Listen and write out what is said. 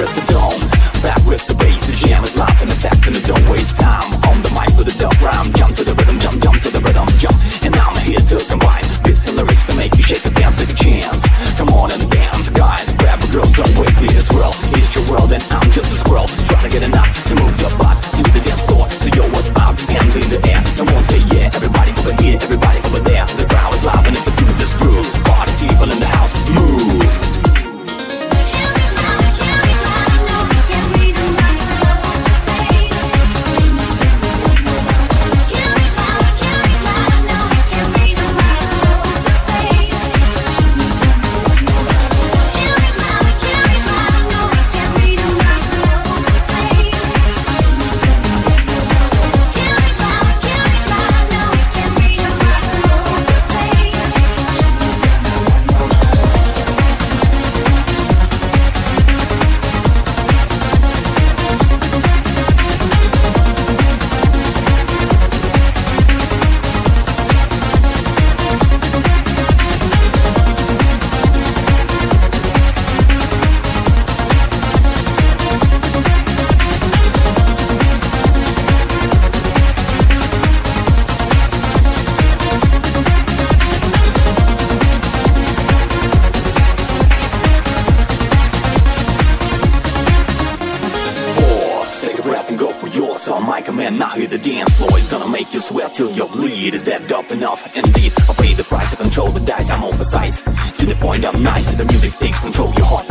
press the dome. Back with the bass, the jam is live in effect, and it don't waste time. On the mic with a dub rhyme, jump to the rhythm, jump, jump to the rhythm, jump. And I'm here to combine bits and lyrics to make you shake and dance, take a chance. Come on and dance, guys, grab a girl, don't wait for this world. It's your world and I'm just a squirrel, trying to get enough to move your butt to the dance floor. So yo, what's up? Hands in the air, and won't say yeah. Everybody over here, everybody over there. The crowd is live and it can see this groove. Party people in the house, move. So Micah man, now hit the dance floor. It's gonna make you sweat till you bleed. Is that dope enough? Indeed, I'll pay the price. I control the dice, I'm all precise. To the point, I'm nice. And the music takes control. Your heart